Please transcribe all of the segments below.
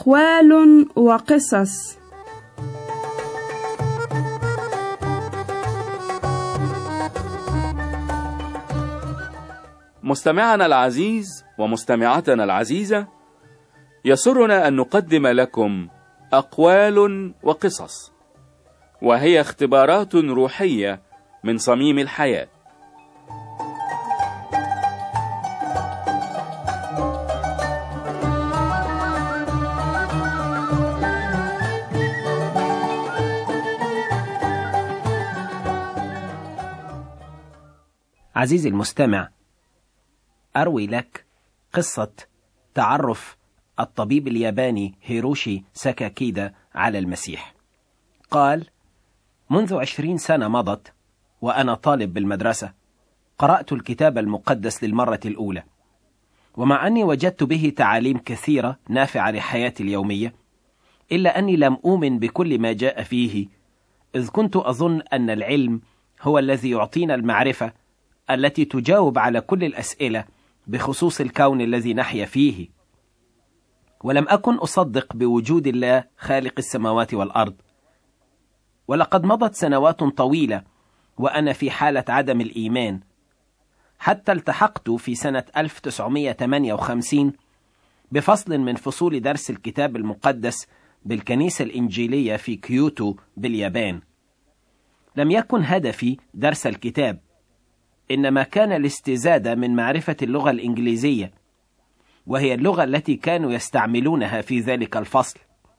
أقوال وقصص. مستمعنا العزيز ومستمعتنا العزيزة، يسرنا أن نقدم لكم أقوال وقصص، وهي اختبارات روحية من صميم الحياة. عزيزي المستمع، أروي لك قصة تعرف الطبيب الياباني هيروشي ساكاكيدا على المسيح. قال: منذ 20 سنة مضت وأنا طالب بالمدرسة قرأت الكتاب المقدس للمرة الأولى، ومع أني وجدت به تعاليم كثيرة نافعة لحياتي اليومية، إلا أني لم أؤمن بكل ما جاء فيه، إذ كنت أظن أن العلم هو الذي يعطينا المعرفة التي تجاوب على كل الأسئلة بخصوص الكون الذي نحيا فيه، ولم أكن أصدق بوجود الله خالق السماوات والأرض. ولقد مضت سنوات طويلة وأنا في حالة عدم الإيمان، حتى التحقت في سنة 1958 بفصل من فصول درس الكتاب المقدس بالكنيسة الإنجيلية في كيوتو باليابان. لم يكن هدفي درس الكتاب، إنما كان الاستزادة من معرفة اللغة الإنجليزية، وهي اللغة التي كانوا يستعملونها في ذلك الفصل.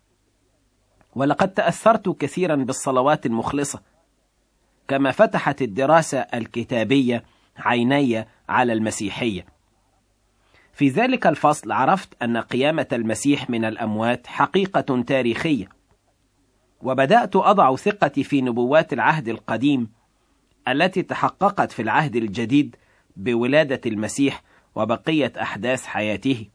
ولقد تأثرت كثيرا بالصلوات المخلصة، كما فتحت الدراسة الكتابية عيني على المسيحية. في ذلك الفصل عرفت أن قيامة المسيح من الأموات حقيقة تاريخية، وبدأت أضع ثقتي في نبوات العهد القديم التي تحققت في العهد الجديد بولادة المسيح وبقية أحداث حياته.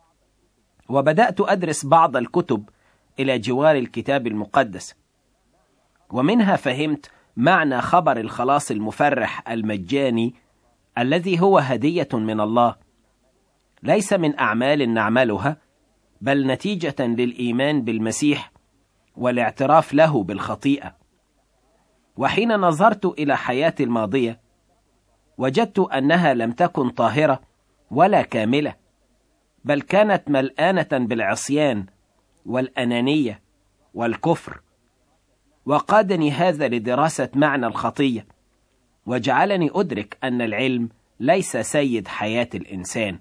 وبدأت أدرس بعض الكتب إلى جوار الكتاب المقدس، ومنها فهمت معنى خبر الخلاص المفرح المجاني الذي هو هدية من الله، ليس من أعمال نعملها، بل نتيجة للإيمان بالمسيح والاعتراف له بالخطيئة. وحين نظرت إلى حياتي الماضية وجدت أنها لم تكن طاهرة ولا كاملة، بل كانت ملآنة بالعصيان والأنانية والكفر. وقادني هذا لدراسة معنى الخطية، وجعلني أدرك أن العلم ليس سيد حياة الإنسان.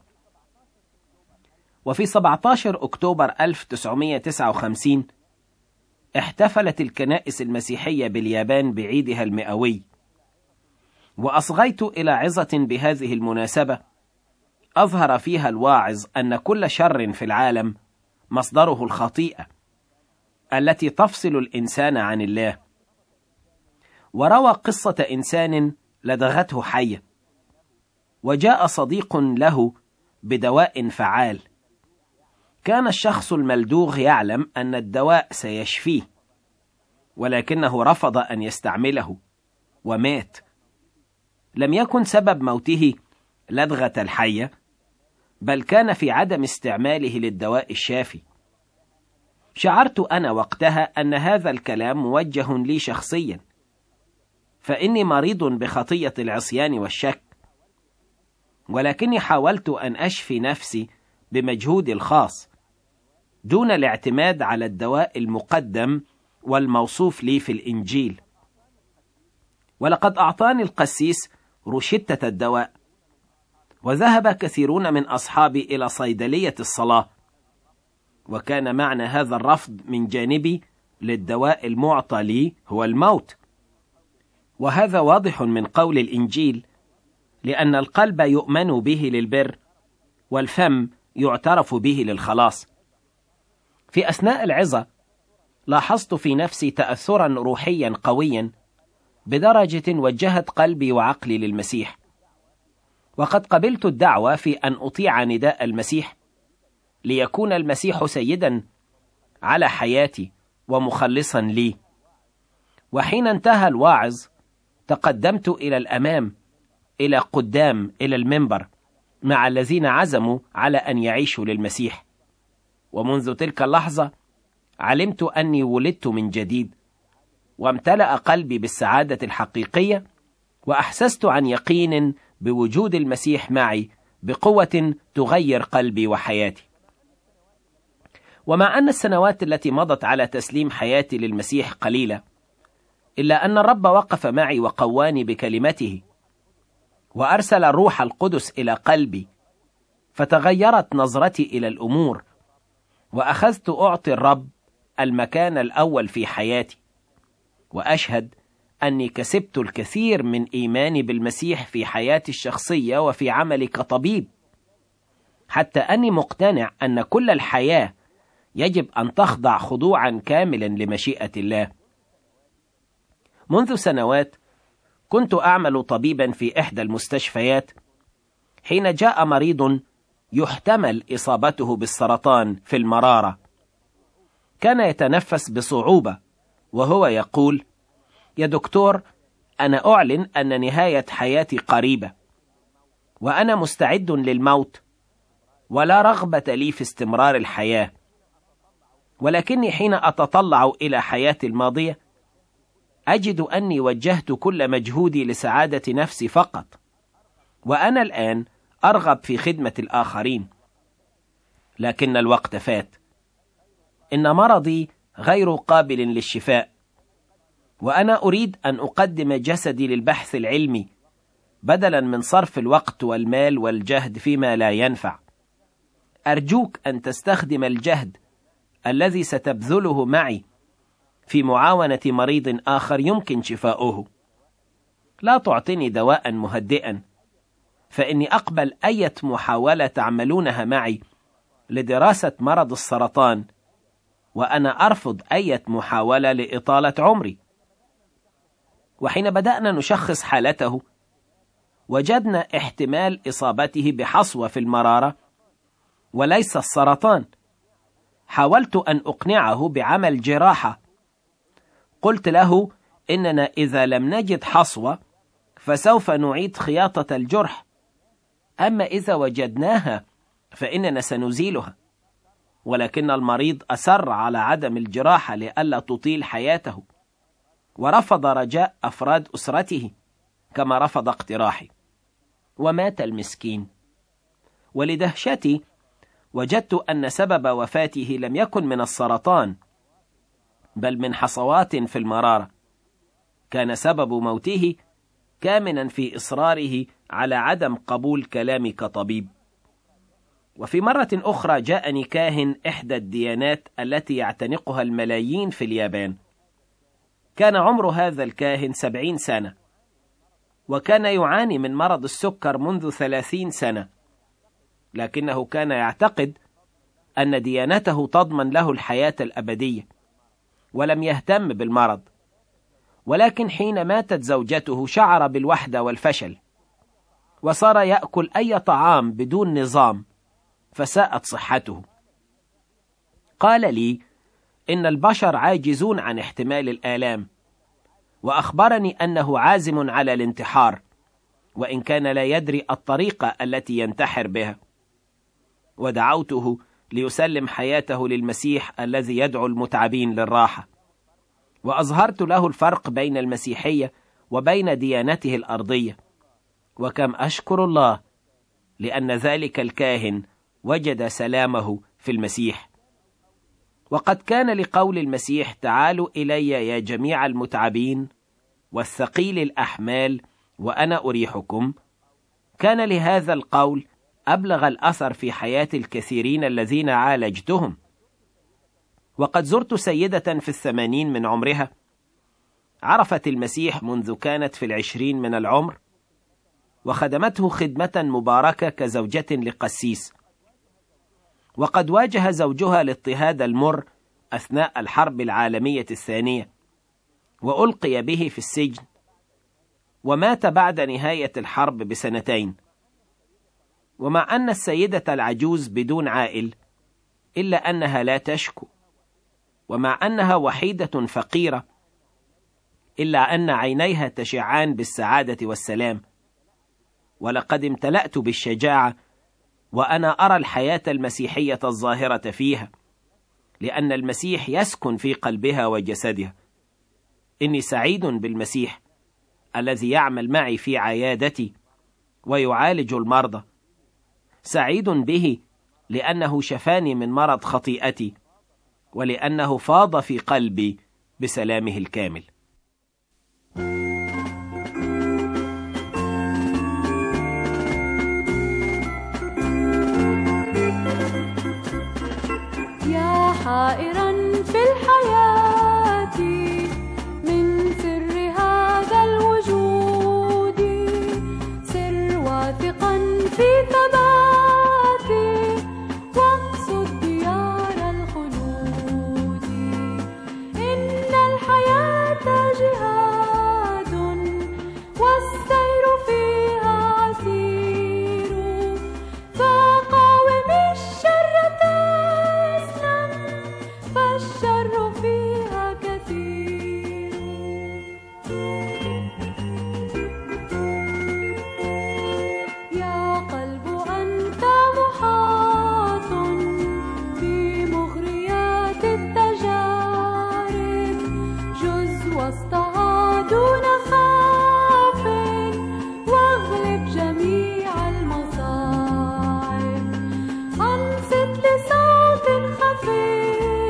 وفي 17 أكتوبر 1959 احتفلت الكنائس المسيحية باليابان بعيدها المئوي، وأصغيت إلى عظة بهذه المناسبة أظهر فيها الواعظ أن كل شر في العالم مصدره الخطيئة التي تفصل الإنسان عن الله. وروى قصة إنسان لدغته حية، وجاء صديق له بدواء فعال. كان الشخص الملدوغ يعلم أن الدواء سيشفيه، ولكنه رفض أن يستعمله ومات. لم يكن سبب موته لدغة الحية، بل كان في عدم استعماله للدواء الشافي. شعرت أنا وقتها أن هذا الكلام موجه لي شخصيا، فإني مريض بخطية العصيان والشك، ولكني حاولت أن أشفي نفسي بمجهودي الخاص دون الاعتماد على الدواء المقدم والموصوف لي في الإنجيل. ولقد أعطاني القسيس روشتة الدواء، وذهب كثيرون من أصحابي إلى صيدلية الصلاة، وكان معنى هذا الرفض من جانبي للدواء المعطى لي هو الموت. وهذا واضح من قول الإنجيل: لأن القلب يؤمن به للبر، والفم يعترف به للخلاص. في أثناء العظة لاحظت في نفسي تأثرا روحيا قويا بدرجة وجهت قلبي وعقلي للمسيح، وقد قبلت الدعوة في أن أطيع نداء المسيح ليكون المسيح سيدا على حياتي ومخلصا لي. وحين انتهى الواعظ تقدمت إلى الأمام، إلى قدام، إلى المنبر، مع الذين عزموا على أن يعيشوا للمسيح. ومنذ تلك اللحظة علمت أني ولدت من جديد، وامتلأ قلبي بالسعادة الحقيقية، وأحسست عن يقين بوجود المسيح معي بقوة تغير قلبي وحياتي. ومع أن السنوات التي مضت على تسليم حياتي للمسيح قليلة، إلا أن الرب وقف معي وقواني بكلمته، وأرسل الروح القدس إلى قلبي، فتغيرت نظرتي إلى الأمور، وأخذت أعطي الرب المكان الأول في حياتي. وأشهد أني كسبت الكثير من إيماني بالمسيح في حياتي الشخصية وفي عملي كطبيب، حتى أني مقتنع أن كل الحياة يجب أن تخضع خضوعا كاملا لمشيئة الله. منذ سنوات كنت أعمل طبيبا في إحدى المستشفيات، حين جاء مريض يحتمل إصابته بالسرطان في المرارة. كان يتنفس بصعوبة وهو يقول: يا دكتور، أنا أعلن أن نهاية حياتي قريبة، وأنا مستعد للموت، ولا رغبة لي في استمرار الحياة. ولكني حين أتطلع إلى حياتي الماضية أجد أني وجهت كل مجهودي لسعادة نفسي فقط، وأنا الآن أرغب في خدمة الآخرين. لكن الوقت فات، إن مرضي غير قابل للشفاء، وأنا أريد أن أقدم جسدي للبحث العلمي بدلا من صرف الوقت والمال والجهد فيما لا ينفع. أرجوك أن تستخدم الجهد الذي ستبذله معي في معاونة مريض آخر يمكن شفاؤه. لا تعطني دواء مهدئا، فإني أقبل أي محاولة تعملونها معي لدراسة مرض السرطان، وأنا أرفض أي محاولة لإطالة عمري. وحين بدأنا نشخص حالته وجدنا احتمال إصابته بحصوة في المرارة وليس السرطان. حاولت أن أقنعه بعمل جراحة. قلت له إننا إذا لم نجد حصوة فسوف نعيد خياطة الجرح، أما إذا وجدناها فإننا سنزيلها. ولكن المريض أصر على عدم الجراحة لئلا تطيل حياته، ورفض رجاء أفراد أسرته كما رفض اقتراحي، ومات المسكين. ولدهشتي وجدت أن سبب وفاته لم يكن من السرطان، بل من حصوات في المرارة. كان سبب موته كامنا في إصراره على عدم قبول كلامي كطبيب. وفي مرة أخرى جاءني كاهن إحدى الديانات التي يعتنقها الملايين في اليابان. كان عمر هذا الكاهن 70 سنة، وكان يعاني من مرض السكر منذ 30 سنة، لكنه كان يعتقد أن ديانته تضمن له الحياة الأبدية، ولم يهتم بالمرض. ولكن حين ماتت زوجته شعر بالوحدة والفشل، وصار يأكل أي طعام بدون نظام، فساءت صحته. قال لي إن البشر عاجزون عن احتمال الآلام، وأخبرني أنه عازم على الانتحار، وإن كان لا يدري الطريقة التي ينتحر بها. ودعوته ليسلم حياته للمسيح الذي يدعو المتعبين للراحة، وأظهرت له الفرق بين المسيحية وبين ديانته الأرضية. وكم أشكر الله لأن ذلك الكاهن وجد سلامه في المسيح. وقد كان لقول المسيح: تعالوا إلي يا جميع المتعبين والثقيل الأحمال وأنا أريحكم، كان لهذا القول أبلغ الأثر في حياة الكثيرين الذين عالجتهم. وقد زرت سيدة في 80 من عمرها، عرفت المسيح منذ كانت في 20 من العمر، وخدمته خدمة مباركة كزوجة لقسيس. وقد واجه زوجها الاضطهاد المر أثناء الحرب العالمية الثانية، وألقي به في السجن، ومات بعد نهاية الحرب ب2 ومع أن السيدة العجوز بدون عائل، إلا أنها لا تشكو، ومع أنها وحيدة فقيرة، إلا أن عينيها تشعان بالسعادة والسلام. ولقد امتلأت بالشجاعة وأنا أرى الحياة المسيحية الظاهرة فيها، لأن المسيح يسكن في قلبها وجسدها. إني سعيد بالمسيح الذي يعمل معي في عيادتي ويعالج المرضى. سعيد به لأنه شفاني من مرض خطيئتي، ولأنه فاض في قلبي بسلامه الكامل. يا حائرا في الحياة من سر هذا الوجود، سر واثقا في ثباتي واقصد ديار الخلود. إن الحياة جهاد والسير فيها عسير، فقاوم الشر تسلم فالشر فيها كثير. يا قلب أنت محاط بمغريات التجارب، جز وسطها دون خاف واغلب جميع المصاعب. أنصت لصوت خفي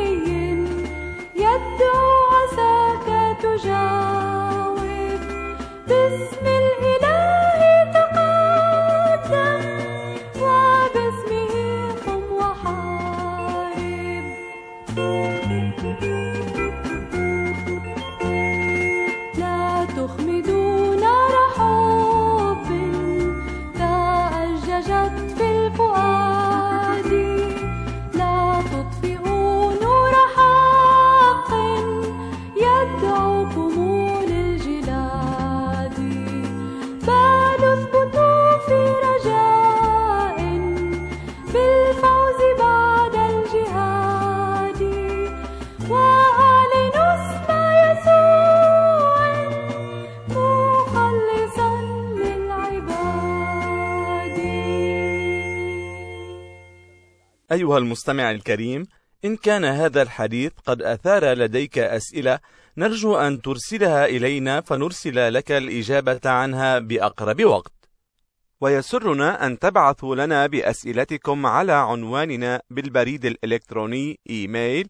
يدعو عساك تجاوب، باسم الإله تقدم وباسمه قم وحارب. لا تخمدوا نار حب تأججت في الفؤاد، لا تطفئوا نور حق يدعوكم للجلاد، بل اثبتوا في رجاء بالفوز بعد الجهاد، وأعلنوا اسم يسوع مخلصا للعباد. أيها المستمع الكريم، إن كان هذا الحديث قد أثار لديك أسئلة، نرجو أن ترسلها إلينا فنرسل لك الإجابة عنها بأقرب وقت. ويسرنا أن تبعثوا لنا بأسئلتكم على عنواننا بالبريد الإلكتروني إيميل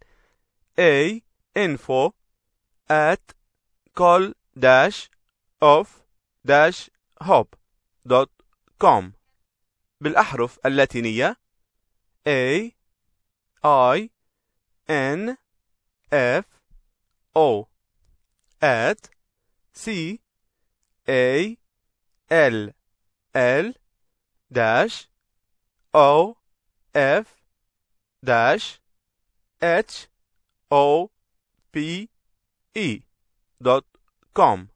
info@call-of-hope.com بالأحرف اللاتينية AINFO@call-of-hope.com.